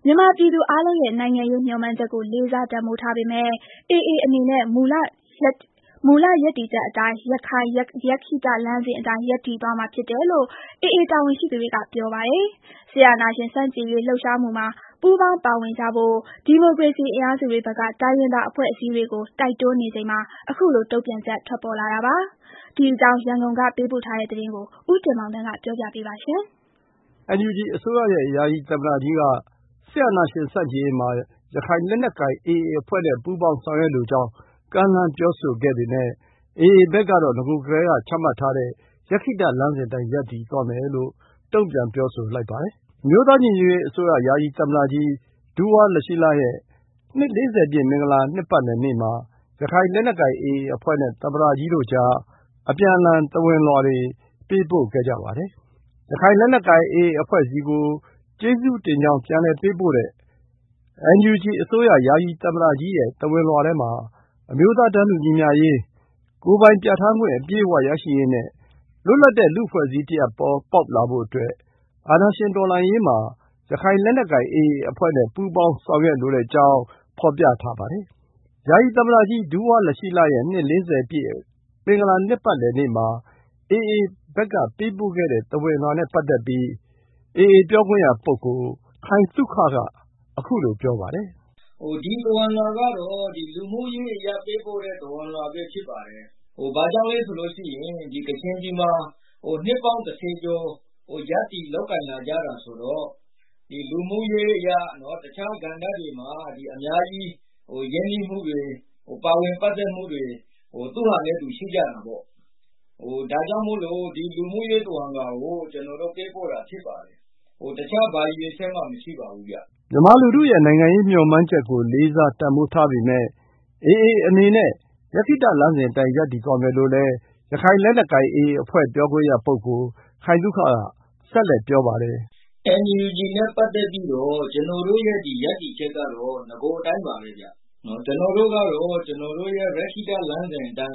မြန်မာပြည်သူအားလုံးရဲ့နိုင်ငံရေးမျှော်မှန်းချက်ကိုလေးစားတန်ဖိုးထားပေမဲ့ AA အနေနဲ့မူလရပ်တည်ချက်အတိုင်း ရခိုင်ယက္ခိတလမ်းစဉ်အတိုင်းရပ်တည်သွားမှာဖြစ်တယ်လို့ AA တာဝန်ရှိသူတွေကပြောပါတယ်။ စစ်အာဏာရှင်ဆန့်ကျင်ရေးလှုပ်ရှားမှုမှာပူးပေါင်းပါဝင်ကြဖို့ ဒီမိုကရေစီအင်အားစုတွေဘက်က တိုင်းရင်းသားအဖွဲ့အစည်းတွေကို တိုက်တွန်းနေချိန်မှာ အခုလိုတုံ့ပြန်ချက်ထွက်ပေါ်လာတာပါ။ ဒီအကြောင်းရန်ကုန်ကပေးပို့တဲ့သတင်းကို ဦးတင်မောင်သန်းကပြောပြပါမယ်။ NUG အစိုးရရဲ့ယာယီသမ္မတကြီးက စစ်အာဏာရှင်ဆန့်ကျင်ရေးမှာ ရခိုင်လက်နက်ကိုင် AA အဖွဲ့နဲ့ပူးပေါင်းဆောင်ရွက်လိုကြောင်းကမ်းလှမ်းပြောဆိုခဲ့ပေမယ့် AA ဘက်ကတော့ နဂိုကတည်းကချမှတ်ထားတဲ့ ယက္ခိတလမ်းစဉ်အတိုင်းရပ်တည်သွားမယ်လို့ တုံ့ပြန်ပြောဆိုလိုက်ပါတယ်။ အမျိုးသားညီညွတ်ရေးအစိုးရ ယာယီသမ္မတကြီး ဒူဝါလရှီးလရဲ့ နှစ် 40 ပြည့်မင်္ဂလာနှစ်ပတ်လည်နေ့မှာ ရခိုင်လက်နက်ကိုင် AA အဖွဲ့နဲ့သမ္မတကြီးတို့ကြား အပြန်အလှန်သဝဏ်လွှာတွေပေးပို့ခဲ့ကြပါတယ်။ ရခိုင်လက်နက်ကိုင် AA အဖွဲ့ဆီကို ကျေးဇူးတင်ကြောင်းပြန်လည်ပေးပို့တဲ့ NUG အစိုးရယာယီသမ္မတကြီးရဲ့သဝဏ်လွှာထဲမှာ အမျိုးသားတန်းတူညီမျှရေး၊ ကိုယ်ပိုင်ပြဌာန်းခွင့်အပြည့်အဝရရှိရေးနဲ့ လွတ်လပ်တဲ့လူ့အဖွဲ့အစည်းတရပ်ပေါ်ပေါက်လာဖို့အတွက် အာဏာရှင်တော်လှန်ရေးမှာ ရခိုင်လက်နက်ကိုင် AA အဖွဲ့နဲ့ပူးပေါင်းဆောင်ရွက်လိုကြောင်းဖော်ပြထားပါတယ်။ ယာယီသမ္မတကြီး ဒူဝါလရှီးလရဲ့ နှစ် 40 ပြည့်မင်္ဂလာနှစ်ပတ်လည်နေ့မှာ AA ဘက်ကပေးပို့ခဲ့တဲ့သဝဏ်လွှာနဲ့ပတ်သက်ပြီး AA ပြောခွင့်ရပုဂ္ဂိုလ် ခိုင်သုခက အခုလိုပြောပါတယ်။ “ဒီသဝဏ်လွှာကတော့ လူမှုရေးအရပေးပို့တဲ့သဝဏ်လွှာပဲဖြစ်ပါတယ်။ ဘာကြောင့်လဲဆိုလို့ရှိရင် ကချင်ပြည်မှာ နှစ်ပေါင်း 10 ကျော်ရပ်တည်လုပ်ကိုင်လာကြတာဆိုတော့ လူမှုရေးအရ တခြားကဏ္ဍတွေမှာအများကြီးရင်းနှီးမှုတွေပါဝင်ပတ်သက်မှုတွေသူ့ဟာနဲ့သူရှိကြတာပေါ့။ ဒါကြောင့်မို့လို့ဒီလူမှုရေးသဝဏ်လွှာကိုကျနော်တို့ပေးပို့တာဖြစ်ပါတယ်။ တခြားဘာရည်ရွယ်ချက်မှမရှိပါဘူးဗျ။ ” မြန်မာလူထုရဲ့နိုင်ငံရေးမျှော်မှန်းချက်ကိုလေးစားတန်ဖိုးထားပေမယ့် AA အနေနဲ့ ယက္ခိတလမ်းစဉ်အတိုင်းရပ်တည်သွားမယ်လို့လည်း ရခိုင်လက်နက်ကိုင် AA အဖွဲ့ပြောခွင့်ရပုဂ္ဂိုလ် ခိုင်သုခက ဆက်လက်ပြောပါတယ်။ “NUG နဲ့ပတ်သက်ပြီးတော့ ကျနော်တို့ရဲ့ရပ်တည်ချက်ကတော့ နဂိုအတိုင်းပါပဲဗျ။ ကျနော်တို့ကတော့ ကျနော်တို့ရဲ့ယက္ခိတလမ်းစဉ်အတိုင်